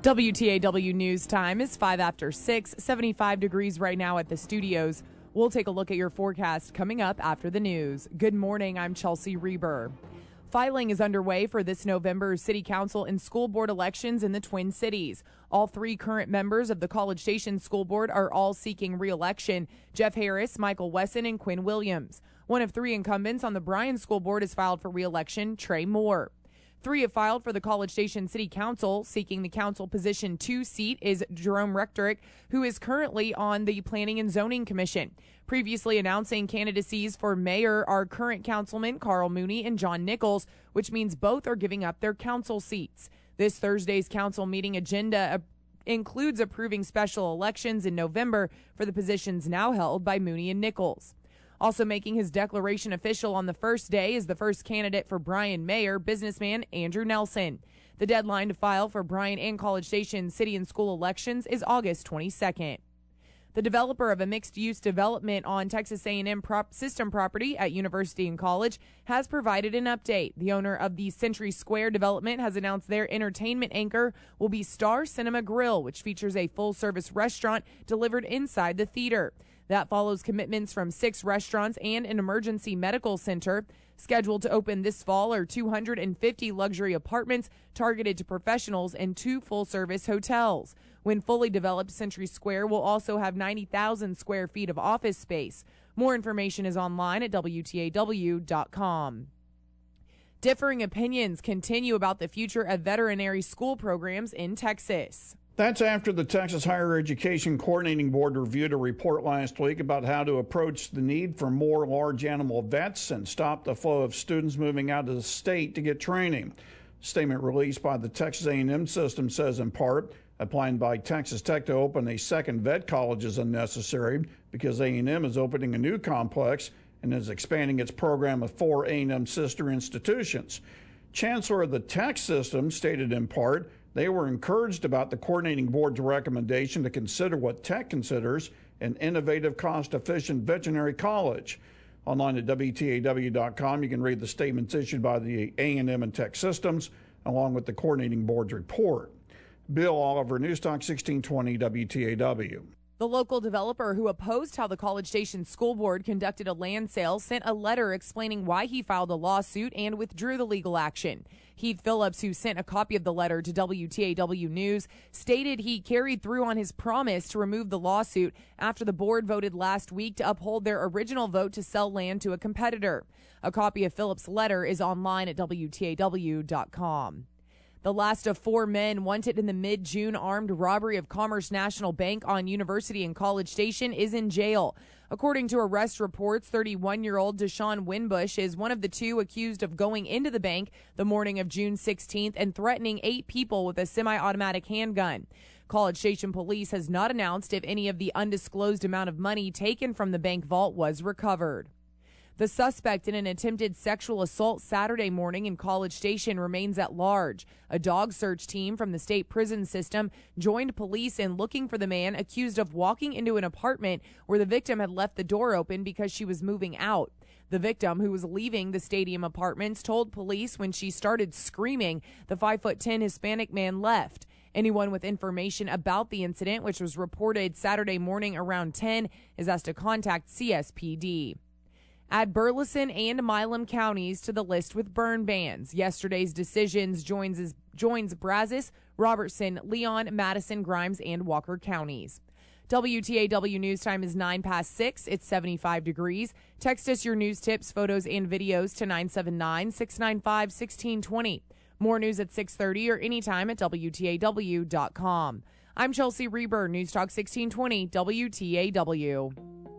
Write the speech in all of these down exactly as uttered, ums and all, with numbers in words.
W T A W News Time is five after six, seventy-five degrees right now at the studios. We'll take a look at your forecast coming up after the news. Good morning, I'm Chelsea Reber. Filing is underway for this November's City Council and School Board elections in the Twin Cities. All three current members of the College Station School Board are all seeking re-election: Jeff Harris, Michael Wesson, and Quinn Williams. One of three incumbents on the Bryan School Board has filed for re-election, Trey Moore. Three have filed for the College Station City Council. Seeking the council position two seat is Jerome Rechterick, who is currently on the Planning and Zoning Commission. Previously announcing candidacies for mayor are current councilmen Carl Mooney and John Nichols, which means both are giving up their council seats. This Thursday's council meeting agenda includes approving special elections in November for the positions now held by Mooney and Nichols. Also making his declaration official on the first day is the first candidate for Bryan mayor, businessman Andrew Nelson. The deadline to file for Bryan and College Station city and school elections is August twenty-second. The developer of a mixed-use development on Texas A and M prop system property at University and College has provided an update. The owner of the Century Square development has announced their entertainment anchor will be Star Cinema Grill, which features a full-service restaurant delivered inside the theater. That follows commitments from six restaurants and an emergency medical center. Scheduled to open this fall are two hundred fifty luxury apartments targeted to professionals and two full-service hotels. When fully developed, Century Square will also have ninety thousand square feet of office space. More information is online at W T A W dot com. Differing opinions continue about the future of veterinary school programs in Texas. That's after the Texas Higher Education Coordinating Board reviewed a report last week about how to approach the need for more large animal vets and stop the flow of students moving out of the state to get training. A statement released by the Texas A and M system says, in part, applying by Texas Tech to open a second vet college is unnecessary because A and M is opening a new complex and is expanding its program of four A and M sister institutions. Chancellor of the Tech system stated, in part, they were encouraged about the coordinating board's recommendation to consider what Tech considers an innovative, cost-efficient veterinary college. Online at W T A W dot com, you can read the statements issued by the A and M and Tech systems, along with the coordinating board's report. Bill Oliver, News Talk sixteen twenty W T A W. The local developer who opposed how the College Station School Board conducted a land sale sent a letter explaining why he filed a lawsuit and withdrew the legal action. Heath Phillips, who sent a copy of the letter to W T A W News, stated he carried through on his promise to remove the lawsuit after the board voted last week to uphold their original vote to sell land to a competitor. A copy of Phillips' letter is online at W T A W dot com. The last of four men wanted in the mid-June armed robbery of Commerce National Bank on University and College Station is in jail. According to arrest reports, thirty-one-year-old Deshaun Winbush is one of the two accused of going into the bank the morning of June sixteenth and threatening eight people with a semi-automatic handgun. College Station Police has not announced if any of the undisclosed amount of money taken from the bank vault was recovered. The suspect in an attempted sexual assault Saturday morning in College Station remains at large. A dog search team from the state prison system joined police in looking for the man accused of walking into an apartment where the victim had left the door open because she was moving out. The victim, who was leaving the stadium apartments, told police when she started screaming, the five foot ten Hispanic man left. Anyone with information about the incident, which was reported Saturday morning around ten, is asked to contact C S P D. Add Burleson and Milam counties to the list with burn bans. Yesterday's decisions joins, joins Brazos, Robertson, Leon, Madison, Grimes, and Walker counties. W T A W News Time is nine past six. It's seventy-five degrees. Text us your news tips, photos, and videos to nine seven nine, six nine five, one six two zero. More news at six thirty or anytime at W T A W dot com. I'm Chelsea Reber, News Talk sixteen twenty W T A W.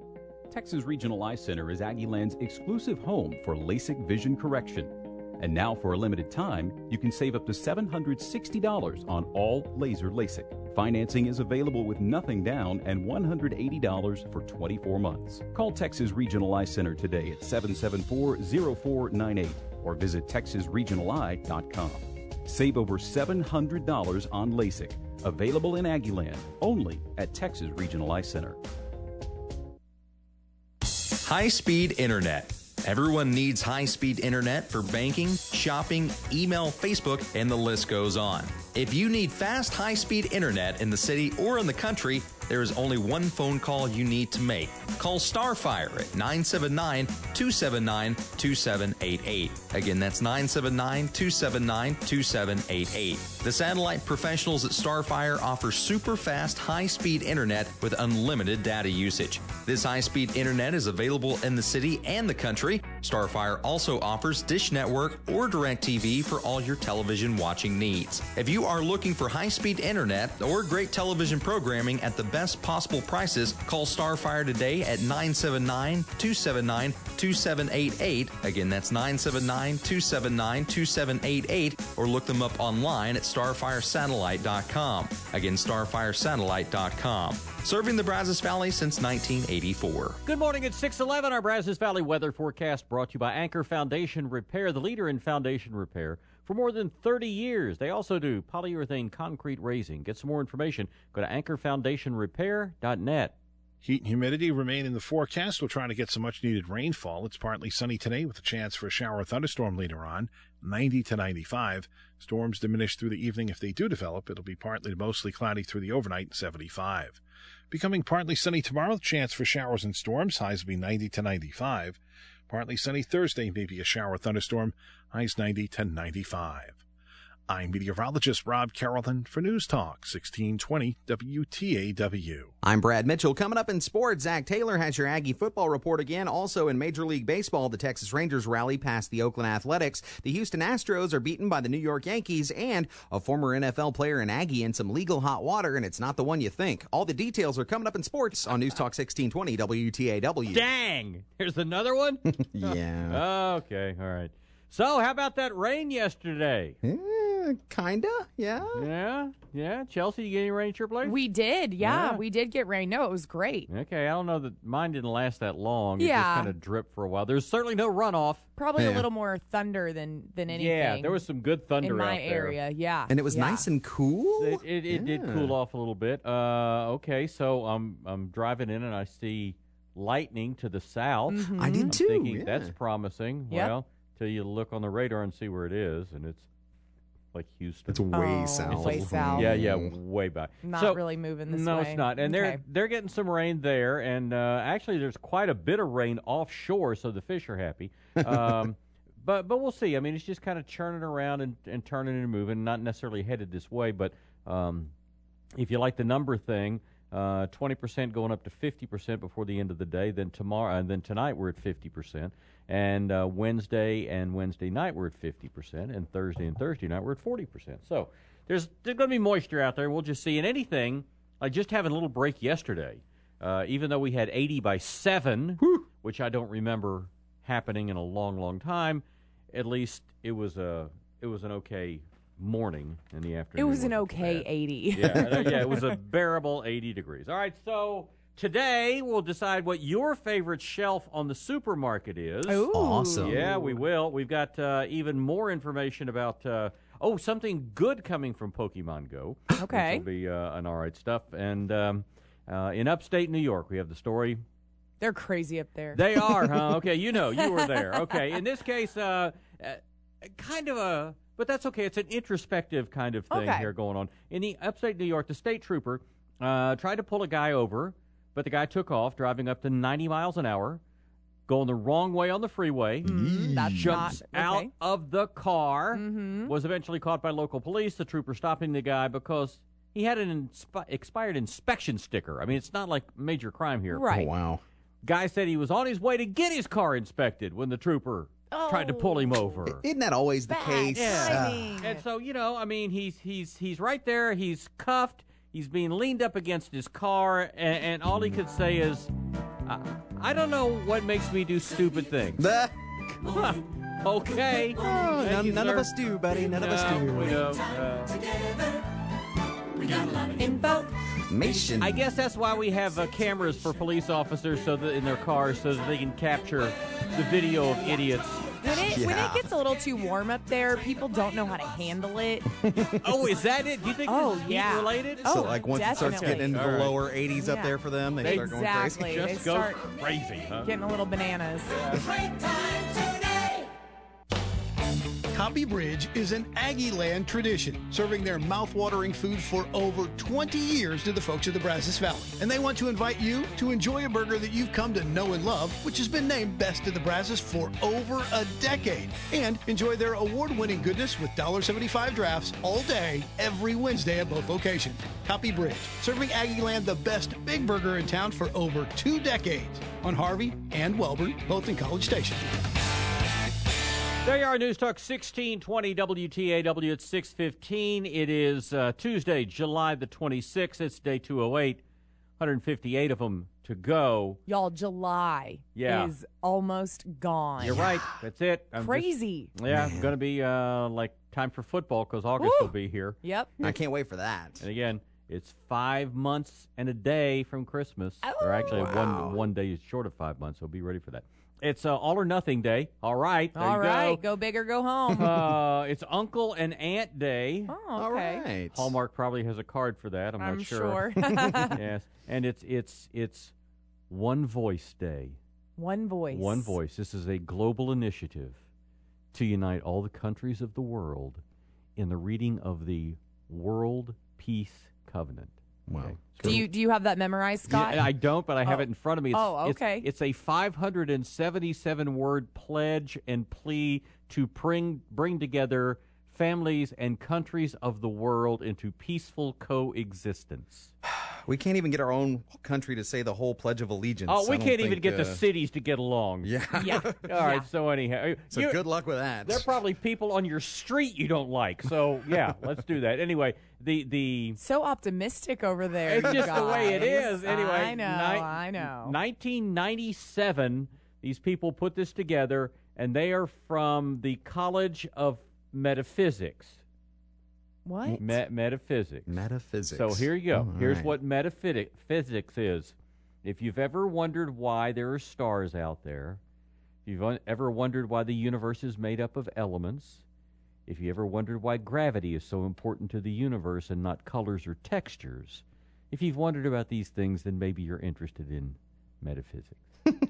Texas Regional Eye Center is Aggieland's exclusive home for LASIK vision correction. And now, for a limited time, you can save up to seven hundred sixty dollars on all laser LASIK. Financing is available with nothing down and one hundred eighty dollars for twenty-four months. Call Texas Regional Eye Center today at seven seven four, zero four nine eight or visit texas regional eye dot com. Save over seven hundred dollars on LASIK. Available in Aggieland, only at Texas Regional Eye Center. High-speed internet. Everyone needs high-speed internet for banking, shopping, email, Facebook, and the list goes on. If you need fast, high-speed internet in the city or in the country, there is only one phone call you need to make. Call Starfire at nine seven nine, two seven nine, two seven eight eight. Again, that's nine seven nine, two seven nine, two seven eight eight. The satellite professionals at Starfire offer super fast, high-speed internet with unlimited data usage. This high-speed internet is available in the city and the country. Starfire also offers Dish Network or DirecTV for all your television watching needs. If you are looking for high-speed internet or great television programming at the best possible prices, call Starfire today at nine seven nine, two seven nine, two seven eight eight. Again, that's nine seven nine, two seven nine, two seven eight eight, or look them up online at starfire satellite dot com. Again, starfire satellite dot com. Serving the Brazos Valley since nineteen eighty-four. Good morning at six eleven. Our Brazos Valley weather forecast brought to you by Anchor Foundation Repair, the leader in foundation repair for more than thirty years. They also do polyurethane concrete raising. Get some more information. Go to anchor foundation repair dot net. Heat and humidity remain in the forecast. We're trying to get some much-needed rainfall. It's partly sunny today with a chance for a shower or thunderstorm later on, ninety to ninety-five. Storms diminish through the evening. If they do develop, it'll be partly to mostly cloudy through the overnight, seventy-five. Becoming partly sunny tomorrow, chance for showers and storms. Highs will be ninety to ninety-five. Partly sunny Thursday, maybe a shower or thunderstorm. Highs ninety to ninety-five. I'm meteorologist Rob Carrollton for News Talk sixteen twenty W T A W. I'm Brad Mitchell. Coming up in sports, Zach Taylor has your Aggie football report again. Also in Major League Baseball, the Texas Rangers rally past the Oakland Athletics. The Houston Astros are beaten by the New York Yankees, and a former N F L player in Aggie in some legal hot water, and it's not the one you think. All the details are coming up in sports on News Talk sixteen twenty W T A W. Dang! There's another one? Yeah. Okay, all right. So, how about that rain yesterday? Eh, kinda, yeah. Yeah, yeah. Chelsea, you get any rain at your place? We did, yeah, Yeah. We did get rain. No, it was great. Okay, I don't know that mine didn't last that long. It Yeah. just kind of dripped for a while. There's certainly no runoff. Probably Yeah. a little more thunder than, than anything. Yeah, there was some good thunder in my out there. area, yeah. And it was yeah. nice and cool. It, it, it did Yeah. cool off a little bit. Uh, okay, so I'm I'm driving in and I see lightning to the south. Mhm. I did I'm too. thinking yeah. that's promising. Yep. Well, till you look on the radar and see where it is, and it's like Houston. It's way Oh, south. way south. Yeah, yeah, way back. Not So- really moving this no, way. it's not. And they're Okay. they're getting some rain there, and uh, actually there's quite a bit of rain offshore, so the fish are happy. Um, but but we'll see. I mean, it's just kind of churning around and, and turning and moving, not necessarily headed this way. But um, if you like the number thing, uh, twenty percent going up to fifty percent before the end of the day. Then tomorrow, and then tonight we're at fifty percent. And uh, Wednesday and Wednesday night we're at fifty percent, and Thursday and Thursday night we're at forty percent. So there's there's going to be moisture out there. We'll just see. And anything, like just having a little break yesterday, uh, even though we had eighty by seven, Whew. which I don't remember happening in a long, long time, at least it was a it was an okay morning in the afternoon. It was an Wasn't okay bad. eighty. Yeah, uh, yeah, it was a bearable eighty degrees. All right, so today we'll decide what your favorite shelf on the supermarket is. Ooh. Awesome. Yeah, we will. We've got uh, even more information about, uh, oh, something good coming from Pokemon Go. Okay. Which will be uh, an all right stuff. And um, uh, in upstate New York, we have the story. They're crazy up there. They are, huh? Okay, you know, you were there. Okay, in this case, uh, uh, kind of a, but that's okay. It's an introspective kind of thing Okay. here going on. In the upstate New York, the state trooper uh, tried to pull a guy over, but the guy took off, driving up to ninety miles an hour, going the wrong way on the freeway, Mm, that's jumps not out okay. of the car, Mhm. was eventually caught by local police, the trooper stopping the guy because he had an inspi- expired inspection sticker. I mean, it's not like major crime here. Right. Oh, wow. Guy said he was on his way to get his car inspected when the trooper tried to pull him over. Isn't that always the Bad case? Yeah. timing. And so, you know, I mean, he's he's he's right there. He's cuffed. He's being leaned up against his car, and, and all he could say is, I, "I don't know what makes me do stupid things." The- Okay. Oh, Thank none you, none of sir. us do, buddy. None of us No, do. we don't. Uh, Info. Nation. I guess that's why we have uh, cameras for police officers so that in their cars so that they can capture the video of idiots When it when Yeah. it gets a little too warm up there, people don't know how to handle it. Oh, is that it? Do you think Oh, this is yeah. heat related? Oh, So, like, once it starts definitely. getting into All the right. lower eighties up Yeah. there for them, they start going crazy. Exactly. They Just go start crazy, huh? getting a little bananas. Copy Bridge is an Aggie Land tradition, serving their mouth-watering food for over twenty years to the folks of the Brazos Valley. And they want to invite you to enjoy a burger that you've come to know and love, which has been named Best of the Brazos for over a decade. And enjoy their award-winning goodness with one dollar seventy-five drafts all day, every Wednesday at both locations. Copy Bridge, serving Aggie Land the best big burger in town for over two decades. On Harvey and Welborn, both in College Station. There you are, News Talk sixteen twenty W T A W at six fifteen. It is uh, Tuesday, July the twenty-sixth. It's day two oh eight. one hundred fifty-eight of them to go. Y'all, July Yeah. is almost gone. You're right. That's it. I'm just- Crazy. yeah, it's going to be uh, like time for football because August Woo! will be here. Yep. I can't wait for that. And again, it's five months and a day from Christmas. or actually, wow. one one day is short of five months, so be ready for that. It's uh, All or Nothing Day. All right. There All you right. go. Go big or go home. Uh, it's Uncle and Aunt Day. oh, All okay. right. Hallmark probably has a card for that. I'm, I'm not sure. sure. Yes, and it's it's it's One Voice Day. One voice. One Voice. This is a global initiative to unite all the countries of the world in the reading of the World Peace Covenant. Wow. Okay? Do you do you have that memorized, Scott? Yeah, I don't, but I have Oh. it in front of me. It's, Oh, it's- okay. It's, a five hundred seventy-seven word pledge and plea to bring bring together families and countries of the world into peaceful coexistence. We can't even get our own country to say the whole Pledge of Allegiance. Oh, we I don't can't even think, get uh, the cities to get along. Yeah. yeah. All right. So anyhow, So you- good luck with that. There are probably people on your street you don't like. So yeah, let's do that. Anyway, the the So optimistic over there. it's you just the way it guys. is. Anyway, I know. ni- I know. nineteen ninety-seven, these people put this together, and they are from the College of Metaphysics. What? Me- metaphysics. Metaphysics. So here you go. All Here's right. what metaphysics is. If you've ever wondered why there are stars out there, if you've un- ever wondered why the universe is made up of elements, if you ever wondered why gravity is so important to the universe and not colors or textures, if you've wondered about these things, then maybe you're interested in metaphysics.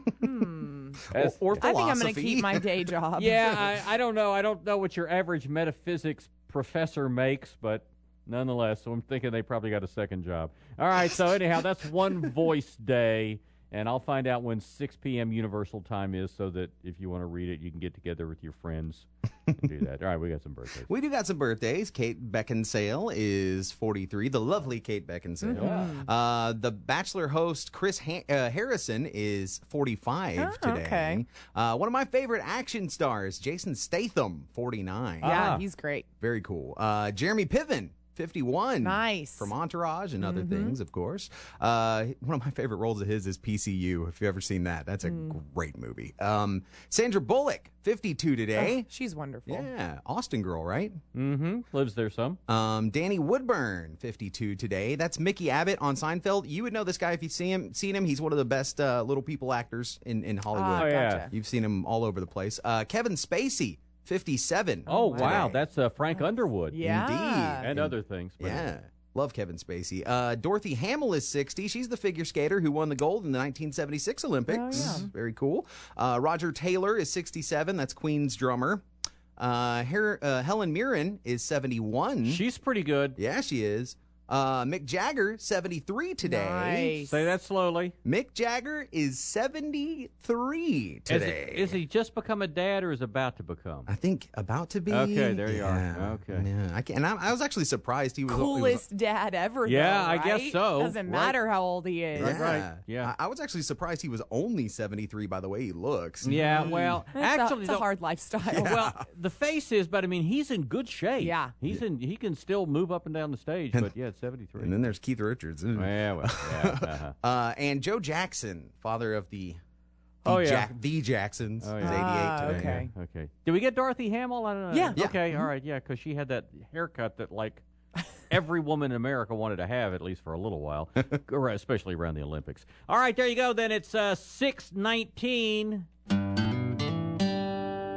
Hmm. As- or I think I'm going to philosophy. keep my day job. yeah, I, I don't know. I don't know what your average metaphysics professor makes, but nonetheless, so I'm thinking they probably got a second job. All right, so anyhow, that's One Voice Day, and I'll find out when six p.m. Universal Time is so that if you want to read it, you can get together with your friends and do that. All right, we got some birthdays. We do got some birthdays. Kate Beckinsale is forty-three. The lovely Kate Beckinsale. Mm-hmm. Uh, the Bachelor host Chris ha- uh, Harrison is forty-five Oh, today. okay. Uh, one of my favorite action stars, Jason Statham, forty-nine. Yeah, Ah. he's great. Very cool. Uh, Jeremy Piven, fifty-one. Nice. From Entourage and other Mhm. things, of course. Uh, one of my favorite roles of his is P C U, if you've ever seen that. That's a Mm. great movie. Um, Sandra Bullock, fifty-two today. Oh, she's wonderful. Yeah, Austin girl, right? Mm-hmm. Lives there some. Um, Danny Woodburn, fifty-two today. That's Mickey Abbott on Seinfeld. You would know this guy if you've seen him. Seen him. He's one of the best uh, little people actors in, in Hollywood. Ah, Oh, yeah. gotcha. You've seen him all over the place. Uh, Kevin Spacey, fifty-seven. Oh, wow. today. That's uh, Frank Underwood. Yeah. Indeed. And other things. but- Yeah. Love Kevin Spacey. Uh, Dorothy Hamill is sixty. She's the figure skater who won the gold in the nineteen seventy-six Olympics. Oh, yeah. Very cool. Uh, Roger Taylor is sixty-seven. That's Queen's drummer. Uh, Her- uh, Helen Mirren is seventy-one. She's pretty good. yeah, she is. Uh, Mick Jagger, seventy-three today. Nice. Say that slowly. Mick Jagger is seventy-three Is, today. it, is he just become a dad or is about to become? I think about to be. Okay, there you are. Yeah. Okay. Yeah, I can, and I, I was actually surprised he was he was- Coolest dad ever. Yeah, though, I guess right? so. Doesn't Right. matter how old he is. Right, right. Yeah. Yeah. I, I was actually surprised he was only seventy-three by the way he looks. Yeah, well, It's a- actually, it's a, the- hard lifestyle. well, the face is, but I mean, he's in good shape. Yeah. he's in. He can still move up and down the stage, but yeah, it's seventy-three. And then there's Keith Richards. Ooh. yeah, well, yeah. Uh-huh. Uh, and Joe Jackson, father of the the, Oh, yeah. Jack, the Jacksons, Oh, is yeah. Ah, eighty-eight today. okay. Okay. Did we get Dorothy Hamill? I don't know. Yeah. Yeah. Okay. All right. Yeah, because she had that haircut that like every woman in America wanted to have at least for a little while, or especially around the Olympics. All right, there you go. Then it's uh, six nineteen.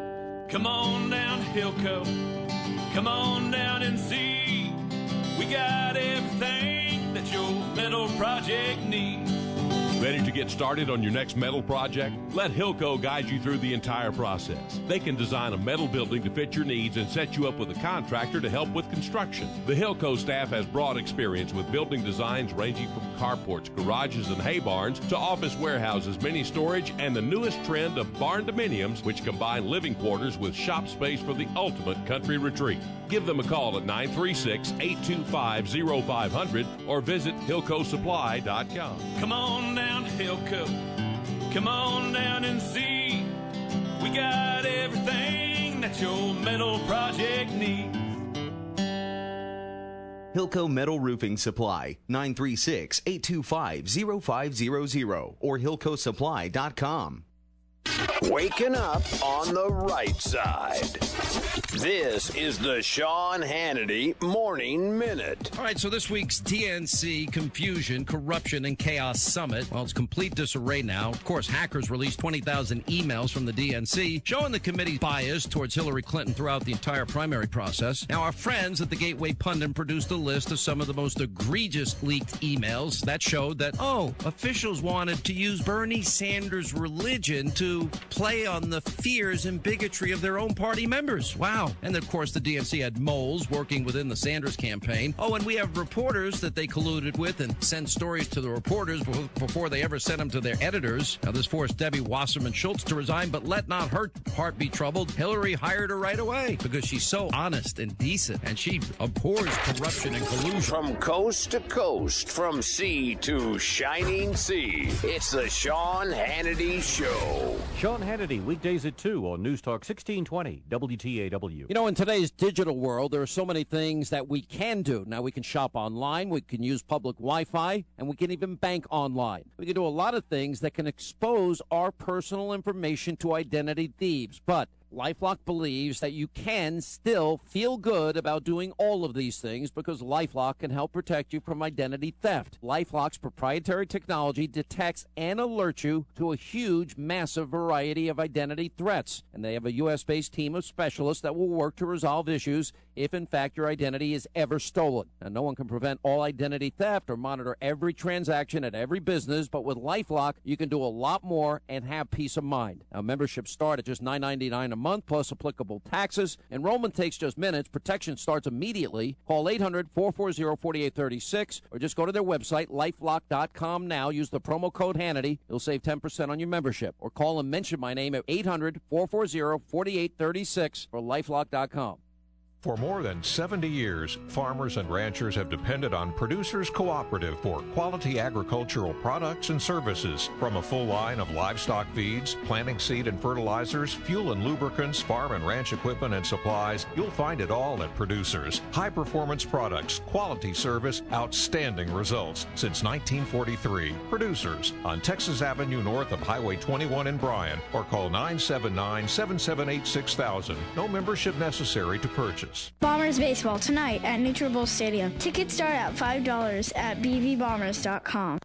Come on down to Hilco. Come on down and see. We got everything that your metal project needs. Ready to get started on your next metal project? Let Hilco guide you through the entire process. They can design a metal building to fit your needs and set you up with a contractor to help with construction. The Hilco staff has broad experience with building designs ranging from carports, garages, and hay barns to office warehouses, mini storage, and the newest trend of barn dominiums, which combine living quarters with shop space for the ultimate country retreat. Give them a call at nine three six, eight two five, zero five zero zero or visit hilco supply dot com. Come on down to Hilco. Come on down and see. We got everything that your metal project needs. Hilco Metal Roofing Supply, nine three six, eight two five, zero five zero zero or hilco supply dot com. Waking up on the right side. This is the Sean Hannity Morning Minute. All right, so this week's D N C Confusion, Corruption, and Chaos Summit, well, it's complete disarray now. Of course, hackers released twenty thousand emails from the D N C showing the committee's bias towards Hillary Clinton throughout the entire primary process. Now, our friends at the Gateway Pundit produced a list of some of the most egregious leaked emails that showed that, oh, officials wanted to use Bernie Sanders' religion to play on the fears and bigotry of their own party members. Wow. And of course, the D N C had moles working within the Sanders campaign. Oh, and we have reporters that they colluded with and sent stories to the reporters before they ever sent them to their editors. Now, this forced Debbie Wasserman Schultz to resign, but let not her heart be troubled. Hillary hired her right away because she's so honest and decent, and she abhors corruption and collusion. From coast to coast, from sea to shining sea, it's the Sean Hannity Show. Sean Hannity, weekdays at two on News Talk sixteen twenty W T A W. You know, in today's digital world, there are so many things that we can do. Now, we can shop online, we can use public Wi-Fi, and we can even bank online. We can do a lot of things that can expose our personal information to identity thieves. But LifeLock believes that you can still feel good about doing all of these things because LifeLock can help protect you from identity theft. LifeLock's proprietary technology detects and alerts you to a huge, massive variety of identity threats. And they have a U S-based team of specialists that will work to resolve issues if, in fact, your identity is ever stolen. Now, no one can prevent all identity theft or monitor every transaction at every business, but with LifeLock, you can do a lot more and have peace of mind. Now, memberships start at just nine ninety-nine a month plus applicable taxes. Enrollment takes just minutes. Protection starts immediately. Call eight hundred, four four zero, four eight three six or just go to their website, lifelock dot com now. Use the promo code Hannity. You'll save ten percent on your membership. Or call and mention my name at eight hundred, four four zero, four eight three six or lifelock dot com. For more than seventy years, farmers and ranchers have depended on Producers Cooperative for quality agricultural products and services. From a full line of livestock feeds, planting seed and fertilizers, fuel and lubricants, farm and ranch equipment and supplies, you'll find it all at Producers. High-performance products, quality service, outstanding results. Since nineteen forty-three, Producers on Texas Avenue north of Highway twenty-one in Bryan, or call nine seven nine, seven seven eight, six thousand. No membership necessary to purchase. Bombers baseball tonight at Nutribulls Stadium. Tickets start at five dollars at b v bombers dot com.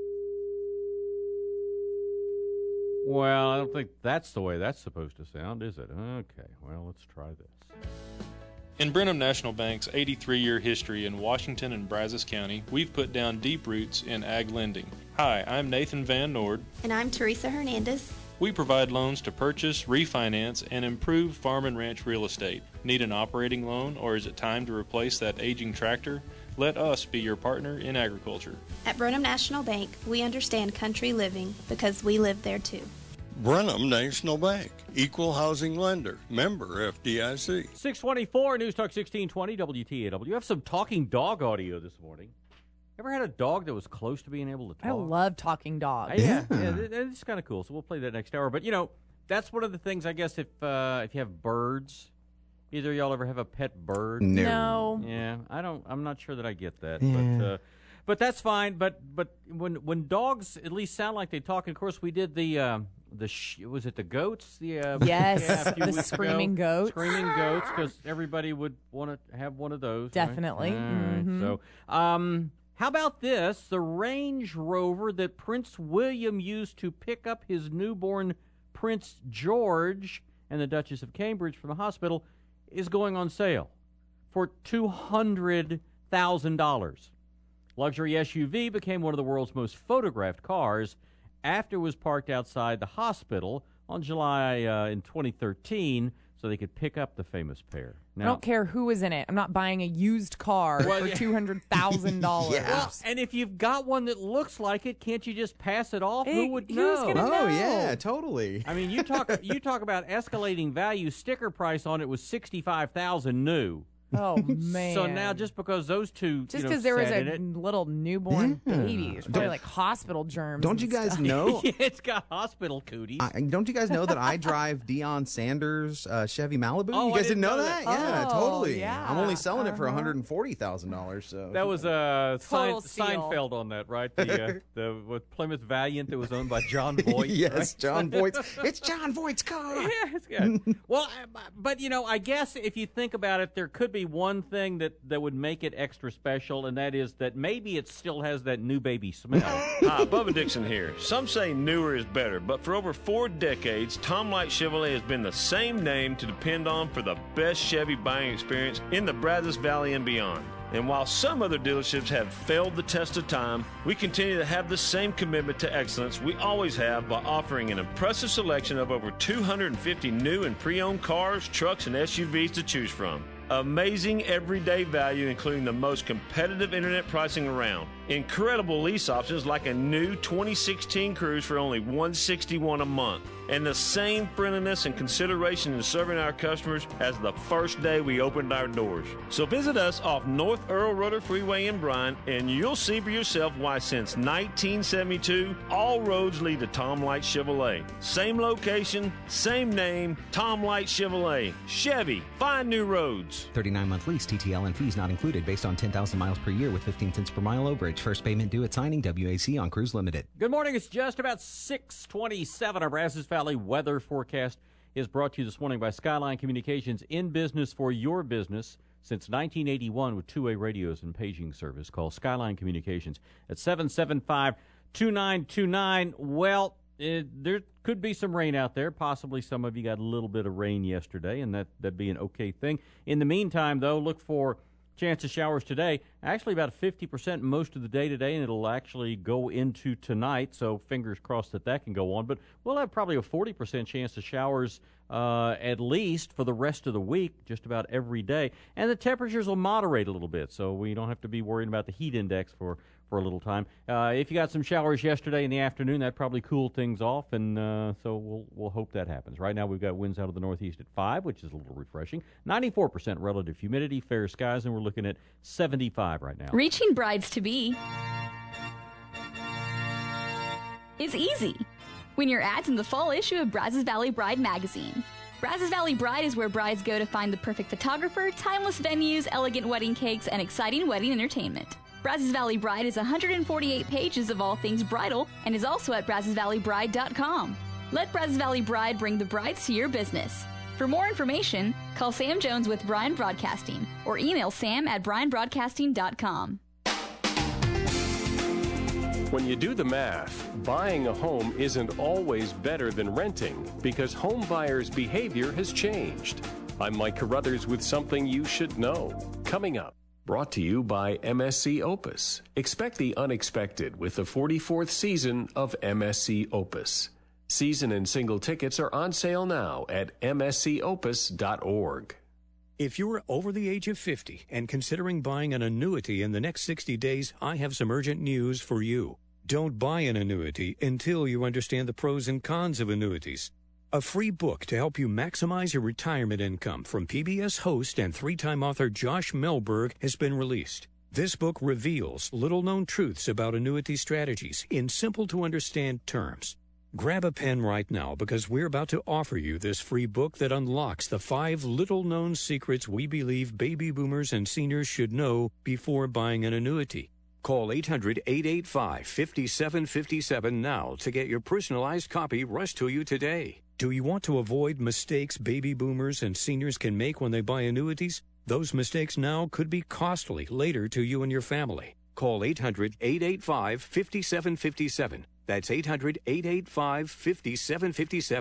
Well, I don't think that's the way that's supposed to sound, is it? Okay, well, let's try this. In Brenham National Bank's eighty-three-year history in Washington and Brazos County, we've put down deep roots in ag lending. Hi, I'm Nathan Van Nord. And I'm Teresa Hernandez. We provide loans to purchase, refinance, and improve farm and ranch real estate. Need an operating loan, or is it time to replace that aging tractor? Let us be your partner in agriculture. At Brenham National Bank, we understand country living because we live there too. Brenham National Bank, equal housing lender, member F D I C. six twenty-four, News Talk sixteen twenty, W T A W. You have some talking dog audio this morning. Ever had a dog that was close to being able to talk? I love talking dogs. Yeah, yeah, it, it's kind of cool. So we'll play that next hour. But you know, that's one of the things. I guess if uh, if you have birds, either y'all ever have a pet bird? No. Yeah, I don't. I'm not sure that I get that. Yeah. But uh, but that's fine. But but when when dogs at least sound like they talk. And of course, we did the uh, the sh- was it the goats? The uh, yes, yeah, a few the weeks screaming ago. goats. Screaming goats, because everybody would want to have one of those. Definitely. Right? All Mm-hmm. right, so um. How about this? The Range Rover that Prince William used to pick up his newborn Prince George and the Duchess of Cambridge from the hospital is going on sale for two hundred thousand dollars. Luxury S U V became one of the world's most photographed cars after it was parked outside the hospital on July uh, in twenty thirteen so they could pick up the famous pair. Now, I don't care who is in it. I'm not buying a used car Well, for yeah. two hundred thousand dollars. Yeah. Well, and if you've got one that looks like it, can't you just pass it off? Who would who's know? gonna Oh, know? yeah, totally. I mean, you talk you talk about escalating value. Sticker price on it was sixty-five thousand new. Oh, man. So now, just because those two, Just you know, because there was sat a in it, little newborn Yeah. baby. It's probably like hospital germs. Don't and you guys stuff. know? yeah, it's got hospital cooties. I, don't you guys know that I drive Deion Sanders' uh, Chevy Malibu? Oh, you I guys didn't didn't know know that? that. Yeah, Oh, totally. yeah. I'm only selling it for Uh-huh. one hundred forty thousand dollars. So That was uh, Total Sein- steal. Seinfeld on that, right? The, uh, the with Plymouth Valiant that was owned by John Voight. yes, right? John Voight's. It's John Voight's car. Yeah, it's good. Well, uh, but you know, I guess if you think about it, there could be one thing that, that would make it extra special, and that is that maybe it still has that new baby smell. Hi, Bubba Dixon here. Some say newer is better, but for over four decades, Tom Light Chevrolet has been the same name to depend on for the best Chevy buying experience in the Brazos Valley and beyond. And while some other dealerships have failed the test of time, we continue to have the same commitment to excellence we always have by offering an impressive selection of over two hundred fifty new and pre-owned cars, trucks, and S U Vs to choose from. Amazing everyday value, including the most competitive internet pricing around. Incredible lease options like a new twenty sixteen Cruze for only one hundred sixty-one dollars a month. And the same friendliness and consideration in serving our customers as the first day we opened our doors. So visit us off North Earl Rudder Freeway in Bryan, and you'll see for yourself why since nineteen seventy-two, all roads lead to Tom Light Chevrolet. Same location, same name, Tom Light Chevrolet. Chevy, find new roads. thirty-nine month lease, T T L and fees not included, based on ten thousand miles per year with fifteen cents per mile overage. First payment due at signing. W A C on Cruise Limited. Good morning. It's just about six twenty-seven. Our Brazos Valley weather forecast is brought to you this morning by Skyline Communications, in business for your business since nineteen eighty-one with two-way radios and paging service. Call Skyline Communications at seven seven five, two nine two nine. Well, it, there could be some rain out there. Possibly some of you got a little bit of rain yesterday, and that, that'd be an okay thing. In the meantime, though, look for chance of showers today. Actually, about fifty percent most of the day today, and it'll actually go into tonight, so fingers crossed that that can go on. But we'll have probably a forty percent chance of showers uh, at least for the rest of the week, just about every day. And the temperatures will moderate a little bit, so we don't have to be worried about the heat index for, for a little time. Uh, if you got some showers yesterday in the afternoon, that probably cooled things off, and uh, so we'll we'll hope that happens. Right now, we've got winds out of the northeast at five, which is a little refreshing. ninety-four percent relative humidity, fair skies, and we're looking at seventy-five right now. Reaching brides-to-be is easy when your ad's in the fall issue of Brazos Valley Bride magazine. Brazos Valley Bride is where brides go to find the perfect photographer, timeless venues, elegant wedding cakes, and exciting wedding entertainment. Brazos Valley Bride is one hundred forty-eight pages of all things bridal and is also at brazos valley bride dot com. Let Brazos Valley Bride bring the brides to your business. For more information, call Sam Jones with Bryan Broadcasting or email sam at bryan broadcasting dot com. When you do the math, buying a home isn't always better than renting because home buyers' behavior has changed. I'm Mike Carruthers with something you should know. Coming up. Brought to you by M S C Opus. Expect the unexpected with the forty-fourth season of M S C Opus. Season and single tickets are on sale now at m s c opus dot org. If you're over the age of fifty and considering buying an annuity in the next sixty days, I have some urgent news for you. Don't buy an annuity until you understand the pros and cons of annuities. A free book to help you maximize your retirement income from P B S host and three-time author Josh Melberg has been released. This book reveals little-known truths about annuity strategies in simple-to-understand terms. Grab a pen right now because we're about to offer you this free book that unlocks the five little-known secrets we believe baby boomers and seniors should know before buying an annuity. Call eight hundred, eight eight five, five seven five seven now to get your personalized copy rushed to you today. Do you want to avoid mistakes baby boomers and seniors can make when they buy annuities? Those mistakes now could be costly later to you and your family. Call eight hundred, eight eight five, five seven five seven. That's eight hundred, eight eight five, five seven five seven.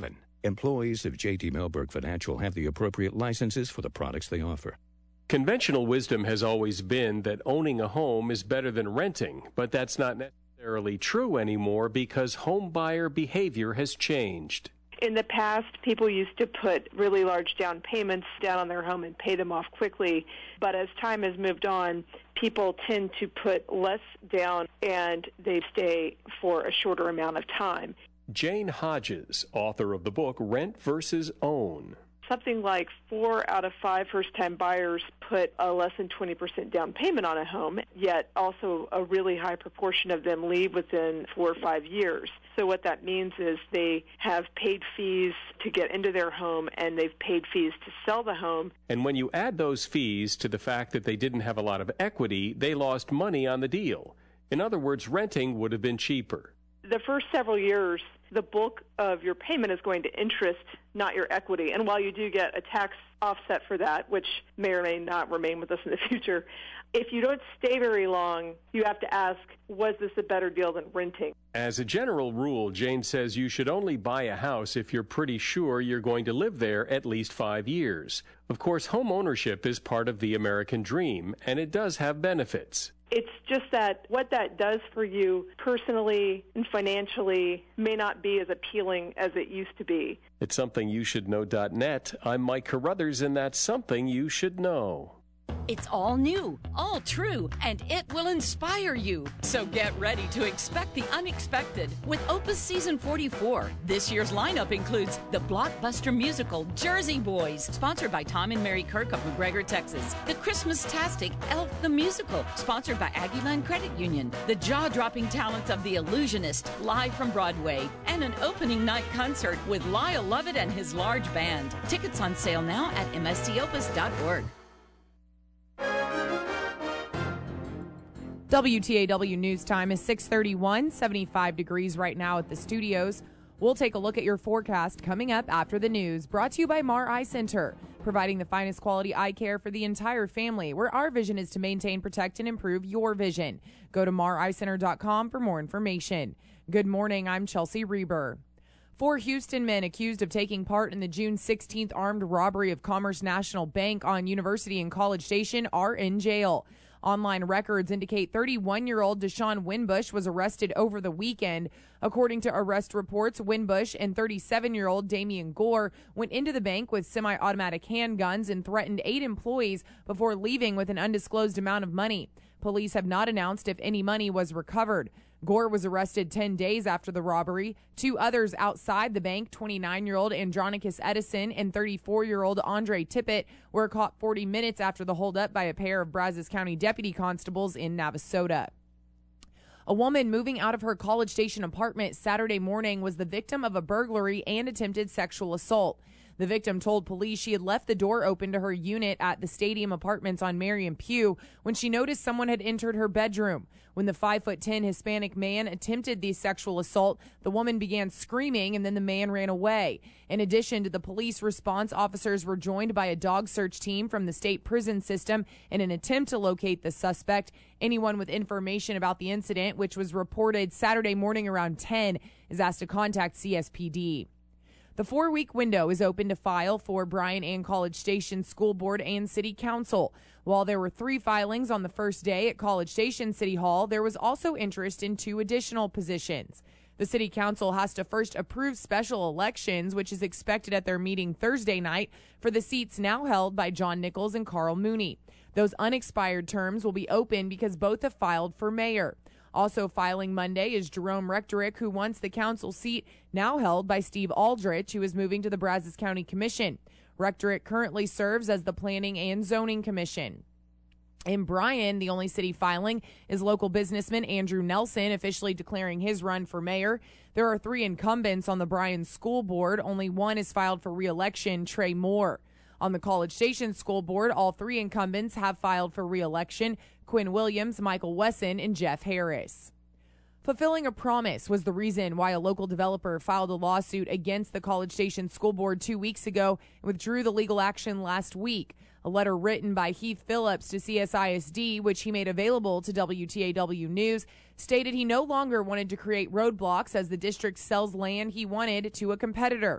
Employees of J T Mellberg Financial have the appropriate licenses for the products they offer. Conventional wisdom has always been that owning a home is better than renting, but that's not necessarily true anymore because home buyer behavior has changed. In the past, people used to put really large down payments down on their home and pay them off quickly. But as time has moved on, people tend to put less down and they stay for a shorter amount of time. Jane Hodges, author of the book Rent versus Own. Something like four out of five first-time buyers put a less than twenty percent down payment on a home, yet also a really high proportion of them leave within four or five years. So what that means is they have paid fees to get into their home and they've paid fees to sell the home. And when you add those fees to the fact that they didn't have a lot of equity, they lost money on the deal. In other words, renting would have been cheaper. The first several years, the bulk of your payment is going to interest, not your equity. And while you do get a tax offset for that, which may or may not remain with us in the future, if you don't stay very long, you have to ask, was this a better deal than renting? As a general rule, Jane says you should only buy a house if you're pretty sure you're going to live there at least five years. Of course, home ownership is part of the American dream, and it does have benefits. It's just that what that does for you personally and financially may not be as appealing as it used to be. At something you should know dot net, I'm Mike Carruthers, and that's Something You Should Know. It's all new, all true, and it will inspire you. So get ready to expect the unexpected with Opus Season forty-four. This year's lineup includes the blockbuster musical Jersey Boys, sponsored by Tom and Mary Kirk of McGregor, Texas. The Christmas-tastic Elf the Musical, sponsored by Aggieland Credit Union. The jaw-dropping talents of The Illusionist, live from Broadway. And an opening night concert with Lyle Lovett and his large band. Tickets on sale now at M S T opus dot org. W T A W News Time is six thirty-one, seventy-five degrees right now at the studios. We'll take a look at your forecast coming up after the news. Brought to you by Mar Eye Center, providing the finest quality eye care for the entire family, where our vision is to maintain, protect, and improve your vision. Go to mar eye center dot com for more information. Good morning, I'm Chelsea Reber. Four Houston men accused of taking part in the June sixteenth armed robbery of Commerce National Bank on University and College Station are in jail. Online records indicate thirty-one-year-old Deshaun Winbush was arrested over the weekend. According to arrest reports, Winbush and thirty-seven-year-old Damian Gore went into the bank with semi-automatic handguns and threatened eight employees before leaving with an undisclosed amount of money. Police have not announced if any money was recovered. Gore was arrested ten days after the robbery. Two others outside the bank, twenty-nine-year-old Andronicus Edison and thirty-four-year-old Andre Tippett, were caught forty minutes after the holdup by a pair of Brazos County deputy constables in Navasota. A woman moving out of her College Station apartment Saturday morning was the victim of a burglary and attempted sexual assault. The victim told police she had left the door open to her unit at the Stadium Apartments on Marion Pugh when she noticed someone had entered her bedroom. When the five foot ten Hispanic man attempted the sexual assault, the woman began screaming and then the man ran away. In addition to the police response, officers were joined by a dog search team from the state prison system in an attempt to locate the suspect. Anyone with information about the incident, which was reported Saturday morning around ten, is asked to contact C S P D. The four-week window is open to file for Bryan and College Station School Board and City Council. While there were three filings on the first day at College Station City Hall, there was also interest in two additional positions. The City Council has to first approve special elections, which is expected at their meeting Thursday night for the seats now held by John Nichols and Carl Mooney. Those unexpired terms will be open because both have filed for mayor. Also filing Monday is Jerome Rectorick, who wants the council seat now held by Steve Aldrich, who is moving to the Brazos County Commission. Rectorick currently serves as the Planning and Zoning Commission. In Bryan, the only city filing is local businessman Andrew Nelson officially declaring his run for mayor. There are three incumbents on the Bryan School Board. Only one is filed for re-election, Trey Moore. On the College Station School Board, all three incumbents have filed for re-election: Quinn Williams, Michael Wesson, and Jeff Harris. Fulfilling a promise was the reason why a local developer filed a lawsuit against the College Station School Board two weeks ago and withdrew the legal action last week. A letter written by Heath Phillips to C S I S D, which he made available to W T A W News, stated he no longer wanted to create roadblocks as the district sells land he wanted to a competitor.